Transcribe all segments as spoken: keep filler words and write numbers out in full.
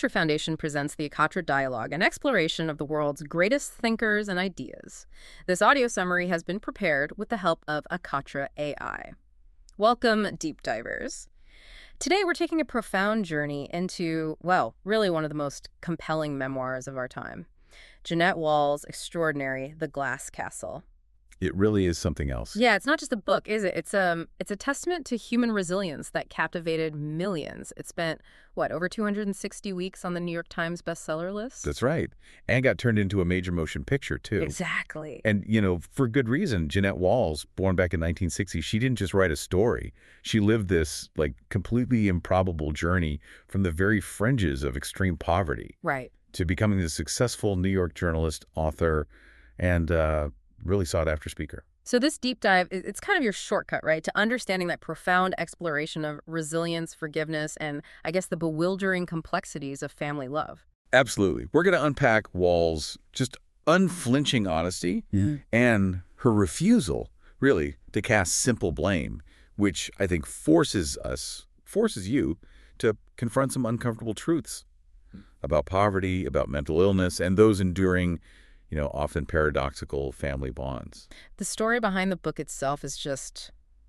Akatra Foundation presents the Akatra Dialogue, an exploration of the world's greatest thinkers and ideas. This audio summary has been prepared with the help of Akatra A I. Welcome, deep divers. Today we're taking a profound journey into, well, really one of the most compelling memoirs of our time. Jeanette Walls' extraordinary The Glass Castle. It really is something else. Yeah, it's not just a book, is it? It's um, it's a testament to human resilience that captivated millions. It spent, what, over two hundred sixty weeks on the New York Times bestseller list? That's right. And got turned into a major motion picture, too. Exactly. And, you know, for good reason. Jeanette Walls, born back in nineteen sixty, she didn't just write a story. She lived this, like, completely improbable journey from the very fringes of extreme poverty. Right. To becoming this successful New York journalist, author, and uh, really sought-after speaker. So this deep dive, it's kind of your shortcut, right, to understanding that profound exploration of resilience, forgiveness, and I guess the bewildering complexities of family love. Absolutely. We're going to unpack Walls' just unflinching honesty yeah. and her refusal, really, to cast simple blame, which I think forces us, forces you, to confront some uncomfortable truths about poverty, about mental illness, and those enduring, you know, often paradoxical family bonds. The story behind the book itself is just,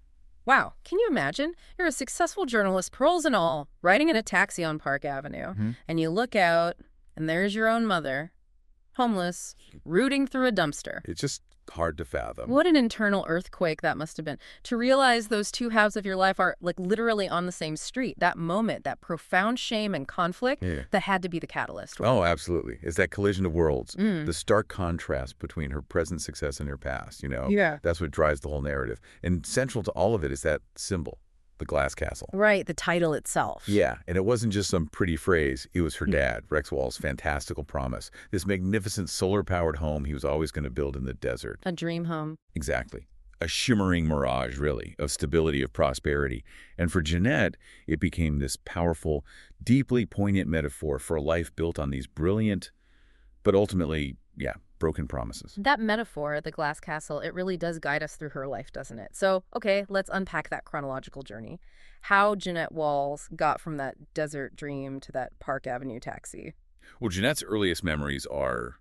wow. Can you imagine? You're a successful journalist, pearls and all, riding in a taxi on Park Avenue, mm-hmm. and you look out, and there's your own mother, homeless, rooting through a dumpster. It's just hard to fathom. What an internal earthquake that must have been. To realize those two halves of your life are, like, literally on the same street. That moment, that profound shame and conflict, yeah. that had to be the catalyst. Right? Oh, absolutely. It's that collision of worlds. Mm. The stark contrast between her present success and her past, you know? Yeah. That's what drives the whole narrative. And central to all of it is that symbol. The Glass Castle. Right, the title itself. Yeah, and it wasn't just some pretty phrase. It was her dad, Rex Walls' fantastical promise. This magnificent solar-powered home he was always going to build in the desert. A dream home. Exactly. A shimmering mirage, really, of stability, of prosperity. And for Jeanette, it became this powerful, deeply poignant metaphor for a life built on these brilliant, but ultimately, yeah, broken promises. That metaphor, the Glass Castle, it really does guide us through her life, doesn't it? So, okay, let's unpack that chronological journey. How Jeanette Walls got from that desert dream to that Park Avenue taxi. Well, Jeanette's earliest memories are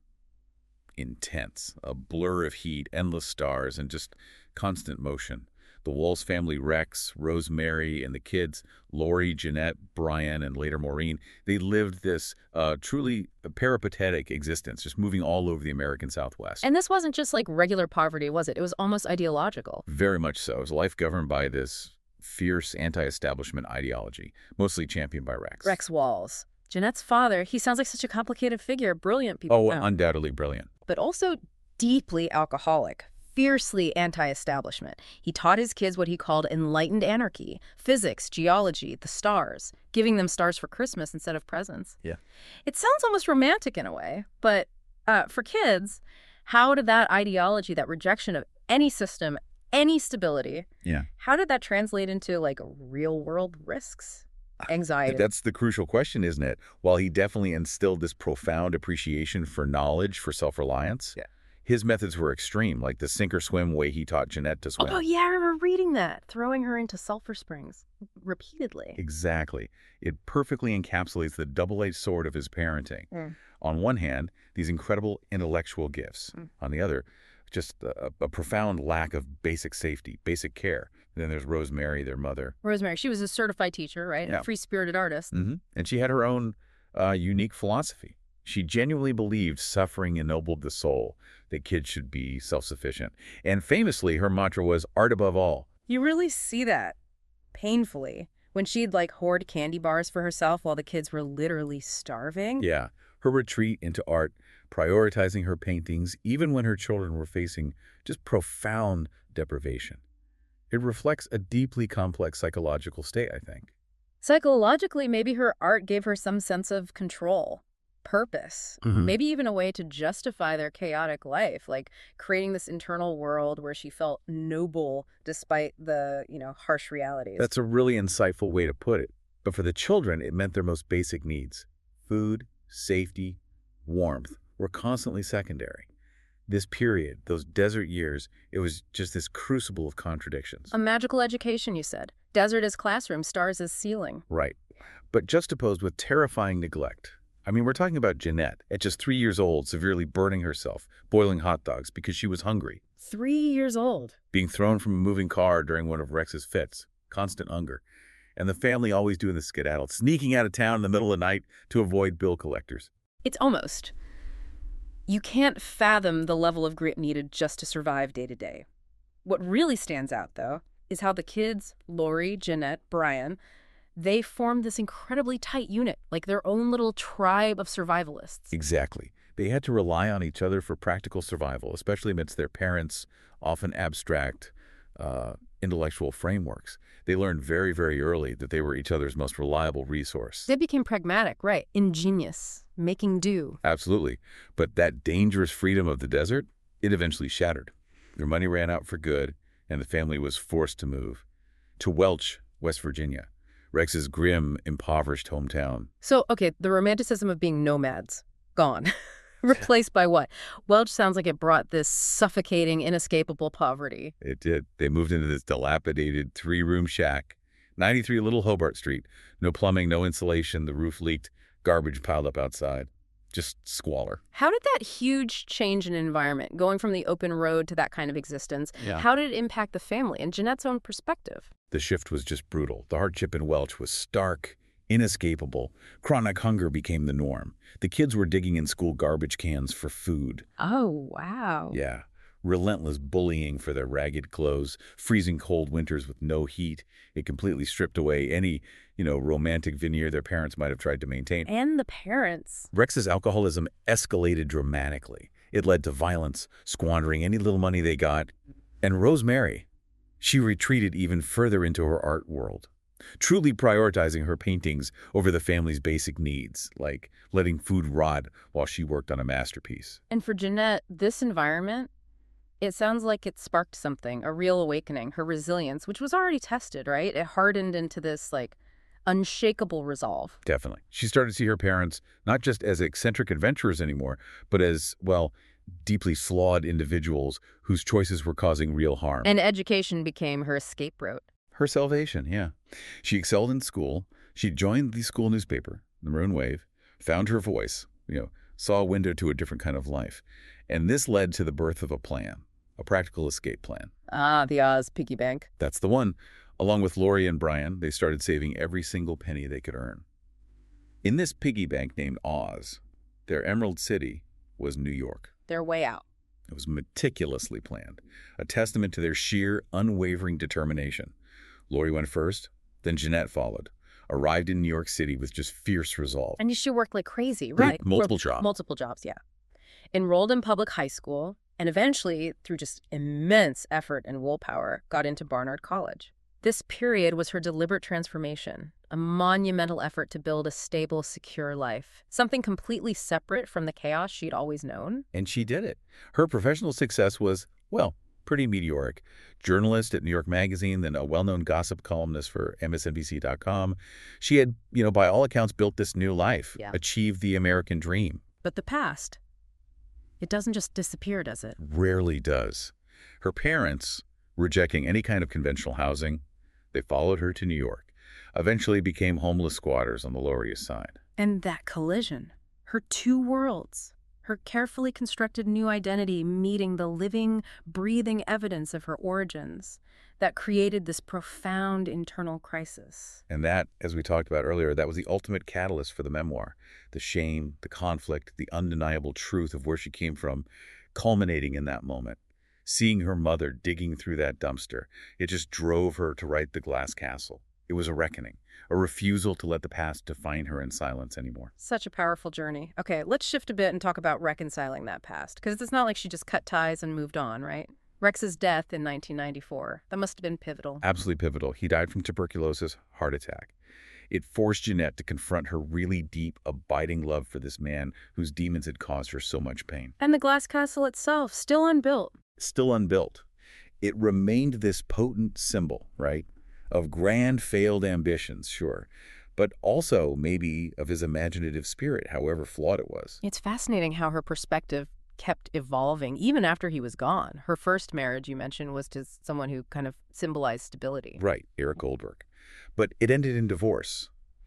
intense. A blur of heat, endless stars, and just constant motion. The Walls family, Rex, Rosemary, and the kids, Lori, Jeanette, Brian, and later Maureen, they lived this uh, truly peripatetic existence, just moving all over the American Southwest. And this wasn't just like regular poverty, was it? It was almost ideological. Very much so. It was a life governed by this fierce anti-establishment ideology, mostly championed by Rex. Rex Walls. Jeanette's father, he sounds like such a complicated figure, brilliant people. Oh, know. Undoubtedly brilliant. But also deeply alcoholic. Fiercely anti-establishment. He taught his kids what he called enlightened anarchy, physics, geology, the stars, giving them stars for Christmas instead of presents. Yeah. It sounds almost romantic in a way, but uh, for kids, how did that ideology, that rejection of any system, any stability, yeah. how did that translate into, like, real-world risks? Anxiety. That's the crucial question, isn't it? While he definitely instilled this profound appreciation for knowledge, for self-reliance, yeah. his methods were extreme, like the sink-or-swim way he taught Jeanette to swim. Oh, yeah, I remember reading that, throwing her into sulfur springs repeatedly. Exactly. It perfectly encapsulates the double-edged sword of his parenting. Mm. On one hand, these incredible intellectual gifts. Mm. On the other, just a, a profound lack of basic safety, basic care. And then there's Rosemary, their mother. Rosemary, she was a certified teacher, right? Yeah. A free-spirited artist. Mm-hmm. And she had her own uh, unique philosophy. She genuinely believed suffering ennobled the soul, that kids should be self-sufficient. And famously, her mantra was art above all. You really see that painfully when she'd, like, hoard candy bars for herself while the kids were literally starving. Yeah. Her retreat into art, prioritizing her paintings, even when her children were facing just profound deprivation. It reflects a deeply complex psychological state, I think. Psychologically, maybe her art gave her some sense of control. Purpose, mm-hmm. maybe even a way to justify their chaotic life, like creating this internal world where she felt noble despite the, you know, harsh realities. That's a really insightful way to put it. But for the children, it meant their most basic needs. Food, safety, warmth were constantly secondary. This period, those desert years, it was just this crucible of contradictions. A magical education, you said. Desert as classroom, stars as ceiling. Right. But juxtaposed with terrifying neglect. I mean, we're talking about Jeanette, at just three years old, severely burning herself, boiling hot dogs because she was hungry. Three years old. Being thrown from a moving car during one of Rex's fits. Constant hunger. And the family always doing the skedaddle, sneaking out of town in the middle of the night to avoid bill collectors. It's almost. You can't fathom the level of grit needed just to survive day to day. What really stands out, though, is how the kids, Lori, Jeanette, Brian, they formed this incredibly tight unit, like their own little tribe of survivalists. Exactly. They had to rely on each other for practical survival, especially amidst their parents' often abstract uh, intellectual frameworks. They learned very, very early that they were each other's most reliable resource. They became pragmatic, right? Ingenious, making do. Absolutely. But that dangerous freedom of the desert, it eventually shattered. Their money ran out for good, and the family was forced to move to Welch, West Virginia, Rex's grim, impoverished hometown. So, okay, the romanticism of being nomads, gone. Replaced by what? Welch sounds like it brought this suffocating, inescapable poverty. It did. They moved into this dilapidated three-room shack, ninety-three Little Hobart Street. No plumbing, no insulation, the roof leaked, garbage piled up outside. Just squalor. How did that huge change in environment, going from the open road to that kind of existence, Yeah. how did it impact the family and Jeanette's own perspective? The shift was just brutal. The hardship in Welch was stark, inescapable. Chronic hunger became the norm. The kids were digging in school garbage cans for food. Oh, wow. Yeah. Relentless bullying for their ragged clothes, freezing cold winters with no heat. It completely stripped away any, you know, romantic veneer their parents might have tried to maintain. And the parents. Rex's alcoholism escalated dramatically. It led to violence, squandering any little money they got. And Rosemary, she retreated even further into her art world, truly prioritizing her paintings over the family's basic needs, like letting food rot while she worked on a masterpiece. And for Jeanette, this environment, it sounds like it sparked something, a real awakening, her resilience, which was already tested, right? It hardened into this, like, unshakable resolve. Definitely. She started to see her parents not just as eccentric adventurers anymore, but as, well, deeply flawed individuals whose choices were causing real harm. And education became her escape route. Her salvation, yeah. She excelled in school. She joined the school newspaper, the Maroon Wave, found her voice, you know, saw a window to a different kind of life. And this led to the birth of a plan, a practical escape plan. Ah, the Oz piggy bank. That's the one. Along with Lori and Brian, they started saving every single penny they could earn. In this piggy bank named Oz, their emerald city was New York. They're way out. It was meticulously planned, a testament to their sheer, unwavering determination. Lori went first, then Jeanette followed, arrived in New York City with just fierce resolve. And she worked like crazy, right? Multiple Worked- jobs. Multiple jobs, yeah. Enrolled in public high school, and eventually, through just immense effort and willpower, got into Barnard College. This period was her deliberate transformation, a monumental effort to build a stable, secure life, something completely separate from the chaos she'd always known. And she did it. Her professional success was, well, pretty meteoric. Journalist at New York Magazine, then a well-known gossip columnist for M S N B C dot com. She had, you know, by all accounts, built this new life, Yeah. achieved the American dream. But the past, it doesn't just disappear, does it? Rarely does. Her parents, rejecting any kind of conventional housing, they followed her to New York, eventually became homeless squatters on the Lower East Side. And that collision, her two worlds, her carefully constructed new identity meeting the living, breathing evidence of her origins, that created this profound internal crisis. And that, as we talked about earlier, that was the ultimate catalyst for the memoir. The shame, the conflict, the undeniable truth of where she came from, culminating in that moment. Seeing her mother digging through that dumpster, it just drove her to write The Glass Castle. It was a reckoning, a refusal to let the past define her in silence anymore. Such a powerful journey. Okay, let's shift a bit and talk about reconciling that past, because it's not like she just cut ties and moved on, right? Rex's death in nineteen ninety-four, that must have been pivotal. Absolutely pivotal. He died from tuberculosis, heart attack. It forced Jeanette to confront her really deep, abiding love for this man whose demons had caused her so much pain. And the Glass Castle itself, still unbuilt. Still unbuilt. It remained this potent symbol, right, of grand failed ambitions, sure, but also maybe of his imaginative spirit, however flawed it was. It's fascinating how her perspective kept evolving even after he was gone. Her first marriage, you mentioned, was to someone who kind of symbolized stability. Right, Eric Goldberg. But it ended in divorce.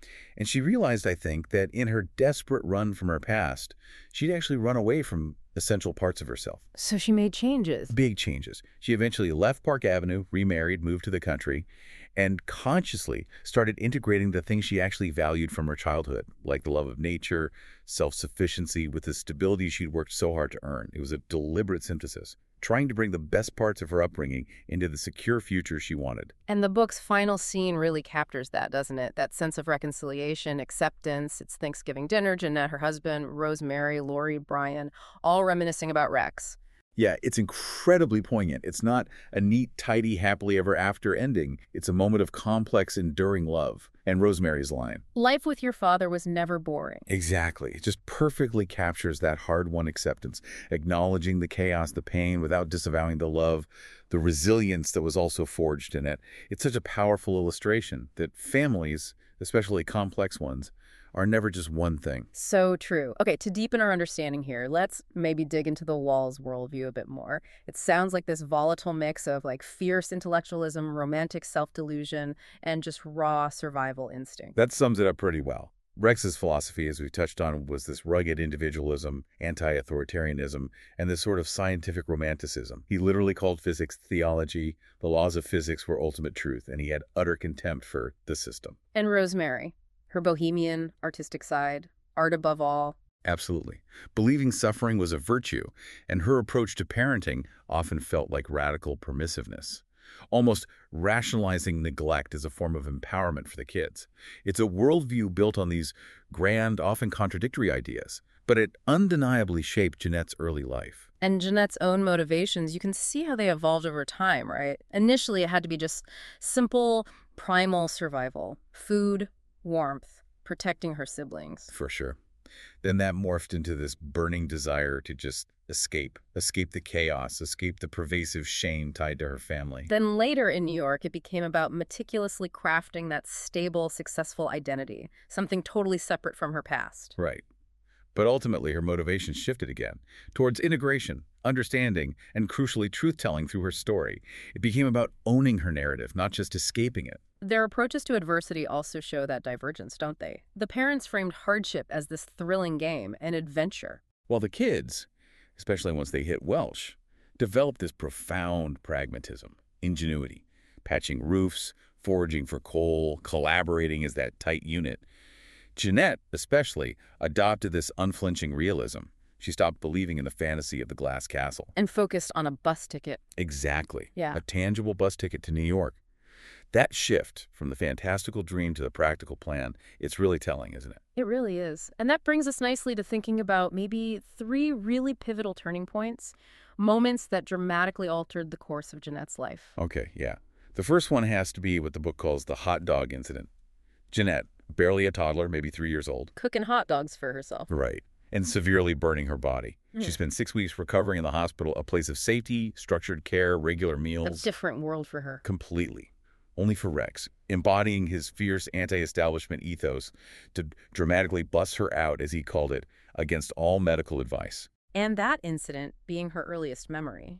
And she realized, I think, that in her desperate run from her past, she'd actually run away from essential parts of herself. So she made changes. Big changes. She eventually left Park Avenue, remarried, moved to the country, and consciously started integrating the things she actually valued from her childhood, like the love of nature, self-sufficiency, with the stability she'd worked so hard to earn. It was a deliberate synthesis, trying to bring the best parts of her upbringing into the secure future she wanted. And the book's final scene really captures that, doesn't it? That sense of reconciliation, acceptance. It's Thanksgiving dinner, Jeanette, her husband, Rosemary, Lori, Brian, all reminiscing about Rex. Yeah, it's incredibly poignant. It's not a neat, tidy, happily ever after ending. It's a moment of complex, enduring love. And Rosemary's line, "Life with your father was never boring." exactly. It just perfectly captures that hard-won acceptance, acknowledging the chaos, the pain, without disavowing the love, the resilience that was also forged in it. It's such a powerful illustration that families, especially complex ones, are never just one thing. So true. Okay, to deepen our understanding here, let's maybe dig into the Walls worldview a bit more. It sounds like this volatile mix of like fierce intellectualism, romantic self-delusion, and just raw survival instinct. That sums it up pretty well. Rex's philosophy, as we touched on, was this rugged individualism, anti-authoritarianism, and this sort of scientific romanticism. He literally called physics theology. The laws of physics were ultimate truth, and he had utter contempt for the system. And Rosemary, her bohemian, artistic side, art above all. Absolutely. Believing suffering was a virtue, and her approach to parenting often felt like radical permissiveness, almost rationalizing neglect as a form of empowerment for the kids. It's a worldview built on these grand, often contradictory ideas, but it undeniably shaped Jeanette's early life. And Jeanette's own motivations, you can see how they evolved over time, right? Initially, it had to be just simple, primal survival. Food, warmth, protecting her siblings. For sure. Then that morphed into this burning desire to just escape, escape the chaos, escape the pervasive shame tied to her family. Then later in New York, it became about meticulously crafting that stable, successful identity, something totally separate from her past. Right. But ultimately, her motivation shifted again towards integration, understanding, and crucially, truth-telling through her story. It became about owning her narrative, not just escaping it. Their approaches to adversity also show that divergence, don't they? The parents framed hardship as this thrilling game, an adventure. While the kids, especially once they hit Welsh, developed this profound pragmatism, ingenuity, patching roofs, foraging for coal, collaborating as that tight unit. Jeanette, especially, adopted this unflinching realism. She stopped believing in the fantasy of the glass castle. And focused on a bus ticket. Exactly. Yeah. A tangible bus ticket to New York. That shift from the fantastical dream to the practical plan, it's really telling, isn't it? It really is. And that brings us nicely to thinking about maybe three really pivotal turning points, moments that dramatically altered the course of Jeanette's life. Okay, yeah. The first one has to be what the book calls the hot dog incident. Jeanette, barely a toddler, maybe three years old. Cooking hot dogs for herself. Right. And severely burning her body. Mm. She spent six weeks recovering in the hospital, a place of safety, structured care, regular A meals. different world for her. Completely. Only for Rex, embodying his fierce anti-establishment ethos to dramatically bust her out, as he called it, against all medical advice. And that incident being her earliest memory.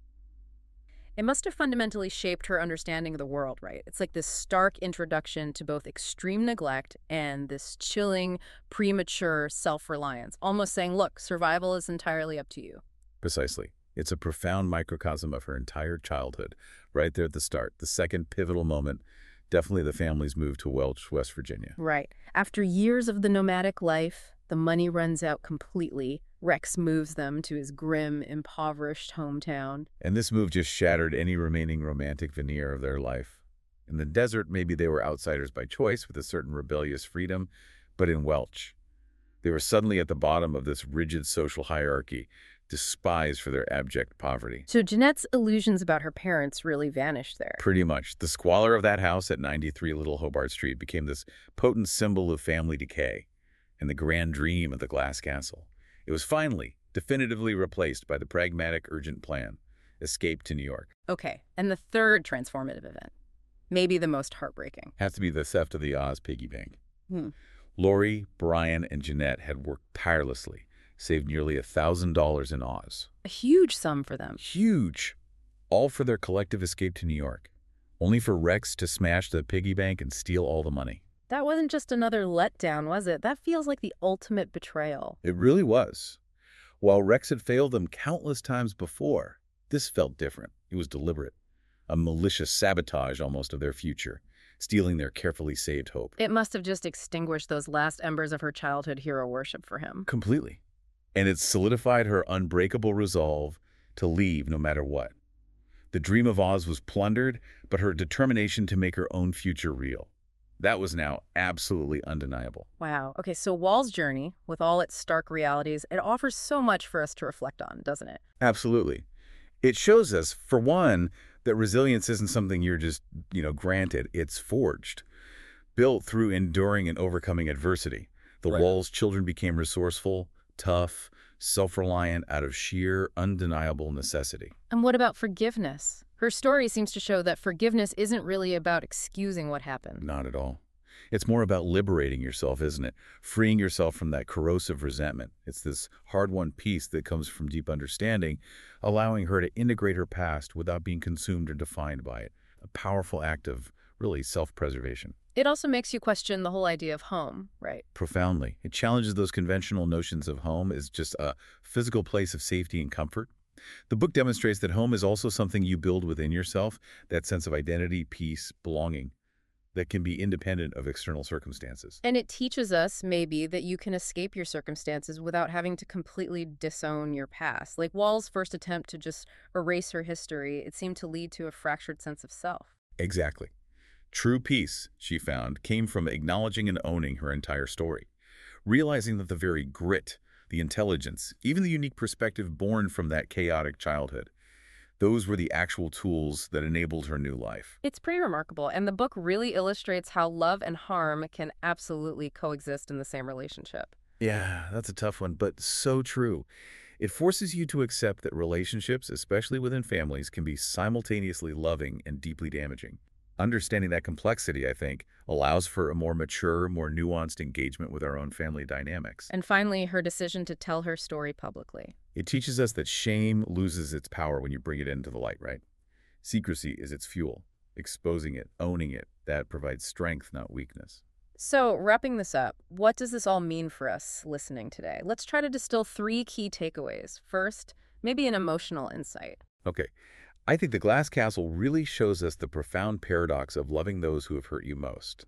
It must have fundamentally shaped her understanding of the world, right? It's like this stark introduction to both extreme neglect and this chilling, premature self-reliance, almost saying, look, survival is entirely up to you. Precisely. It's a profound microcosm of her entire childhood, right there at the start. The second pivotal moment, definitely the family's move to Welch, West Virginia. Right. After years of the nomadic life, the money runs out completely. Rex moves them to his grim, impoverished hometown. And this move just shattered any remaining romantic veneer of their life. In the desert, maybe they were outsiders by choice with a certain rebellious freedom, but in Welch, they were suddenly at the bottom of this rigid social hierarchy, despised for their abject poverty. So Jeanette's illusions about her parents really vanished there. Pretty much. The squalor of that house at ninety-three Little Hobart Street became this potent symbol of family decay and the grand dream of the glass castle. It was finally, definitively replaced by the pragmatic, urgent plan, escape to New York. Okay, and the third transformative event, maybe the most heartbreaking. Has to be the theft of the Oz piggy bank. Hmm. Lori, Brian, and Jeanette had worked tirelessly, saved nearly a thousand dollars in Oz. A huge sum for them. Huge. All for their collective escape to New York. Only for Rex to smash the piggy bank and steal all the money. That wasn't just another letdown, was it? That feels like the ultimate betrayal. It really was. While Rex had failed them countless times before, this felt different. It was deliberate. A malicious sabotage almost of their future, stealing their carefully saved hope. It must have just extinguished those last embers of her childhood hero worship for him. Completely. And it solidified her unbreakable resolve to leave no matter what. The dream of Oz was plundered, but her determination to make her own future real. That was now absolutely undeniable. Wow. Okay, so Wall's journey, with all its stark realities, it offers so much for us to reflect on, doesn't it? Absolutely. It shows us, for one, that resilience isn't something you're just, you know, granted. It's forged, built through enduring and overcoming adversity. The Right. Wall's children became resourceful, tough, self-reliant out of sheer, undeniable necessity. And what about forgiveness? Her story seems to show that forgiveness isn't really about excusing what happened. Not at all. It's more about liberating yourself, isn't it? Freeing yourself from that corrosive resentment. It's this hard-won peace that comes from deep understanding, allowing her to integrate her past without being consumed or defined by it. A powerful act of, really, self-preservation. It also makes you question the whole idea of home, right? Profoundly. It challenges those conventional notions of home as just a physical place of safety and comfort. The book demonstrates that home is also something you build within yourself, that sense of identity, peace, belonging, that can be independent of external circumstances. And it teaches us, maybe, that you can escape your circumstances without having to completely disown your past. Like Wall's first attempt to just erase her history, it seemed to lead to a fractured sense of self. Exactly. True peace, she found, came from acknowledging and owning her entire story, realizing that the very grit, the intelligence, even the unique perspective born from that chaotic childhood, those were the actual tools that enabled her new life. It's pretty remarkable, and the book really illustrates how love and harm can absolutely coexist in the same relationship. Yeah, that's a tough one, but so true. It forces you to accept that relationships, especially within families, can be simultaneously loving and deeply damaging. Understanding that complexity, I think, allows for a more mature, more nuanced engagement with our own family dynamics. And finally, her decision to tell her story publicly. It teaches us that shame loses its power when you bring it into the light, right? Secrecy is its fuel. Exposing it, owning it, that provides strength, not weakness. So, wrapping this up, what does this all mean for us listening today? Let's try to distill three key takeaways. First, maybe an emotional insight. Okay. I think The Glass Castle really shows us the profound paradox of loving those who have hurt you most.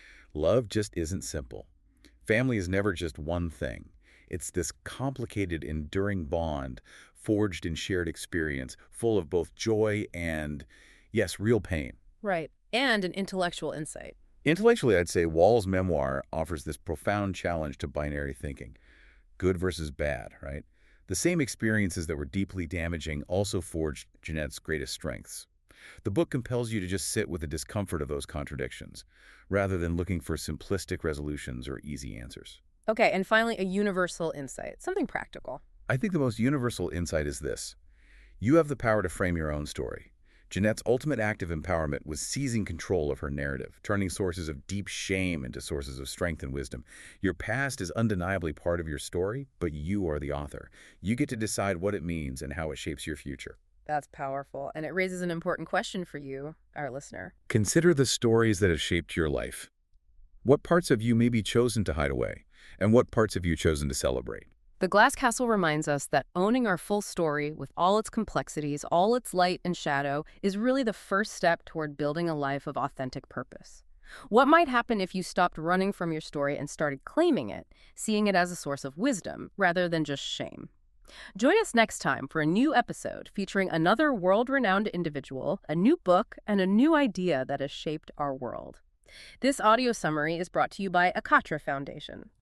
Love just isn't simple. Family is never just one thing. It's this complicated, enduring bond, forged in shared experience, full of both joy and, yes, real pain. Right. And an intellectual insight. Intellectually, I'd say Wall's memoir offers this profound challenge to binary thinking. Good versus bad, right? The same experiences that were deeply damaging also forged Jeanette's greatest strengths. The book compels you to just sit with the discomfort of those contradictions, rather than looking for simplistic resolutions or easy answers. Okay, and finally, a universal insight, something practical. I think the most universal insight is this. You have the power to frame your own story. Jeanette's ultimate act of empowerment was seizing control of her narrative, turning sources of deep shame into sources of strength and wisdom. Your past is undeniably part of your story, but you are the author. You get to decide what it means and how it shapes your future. That's powerful, and it raises an important question for you, our listener. Consider the stories that have shaped your life. What parts have you maybe chosen to hide away, and what parts have you chosen to celebrate? The Glass Castle reminds us that owning our full story, with all its complexities, all its light and shadow, is really the first step toward building a life of authentic purpose. What might happen if you stopped running from your story and started claiming it, seeing it as a source of wisdom rather than just shame? Join us next time for a new episode featuring another world-renowned individual, a new book, and a new idea that has shaped our world. This audio summary is brought to you by Akatra Foundation.